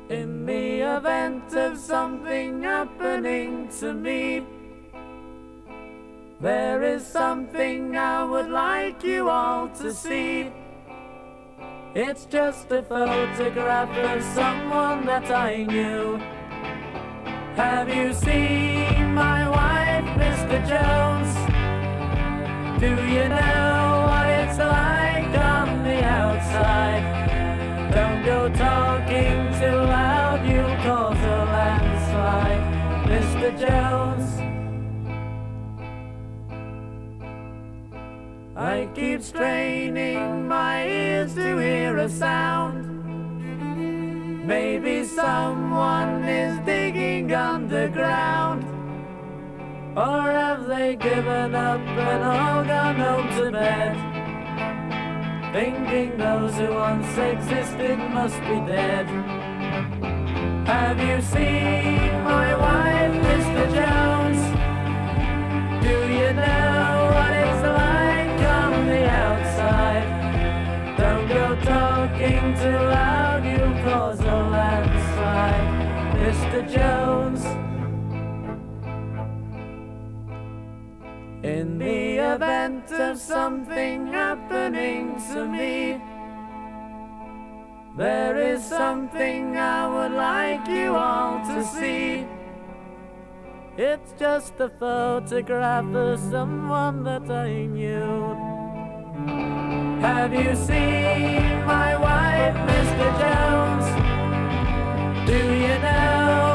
In the event of something happening to me, there is something I would like you all to see. It's just a photograph of someone that I knew. Have you seen my wife, Mr. Jones? Do you know what it's like on the outside? Don't go talking too loud, you'll cause a landslide, Mr. Jones. I keep straining my ears to hear a sound. Maybe someone is digging underground. Or have they given up and all gone home to bed, thinking those who once existed must be dead? Have you seen my wife, Mr. Jones? Do you know what it's like on the outside? Don't go talking too loud, you'll cause a landslide, Mr. Jones. In the event of something happening to me, there is something I would like you all to see. It's just a photograph of someone that I knew. Have you seen my wife, Mr. Jones? Do you know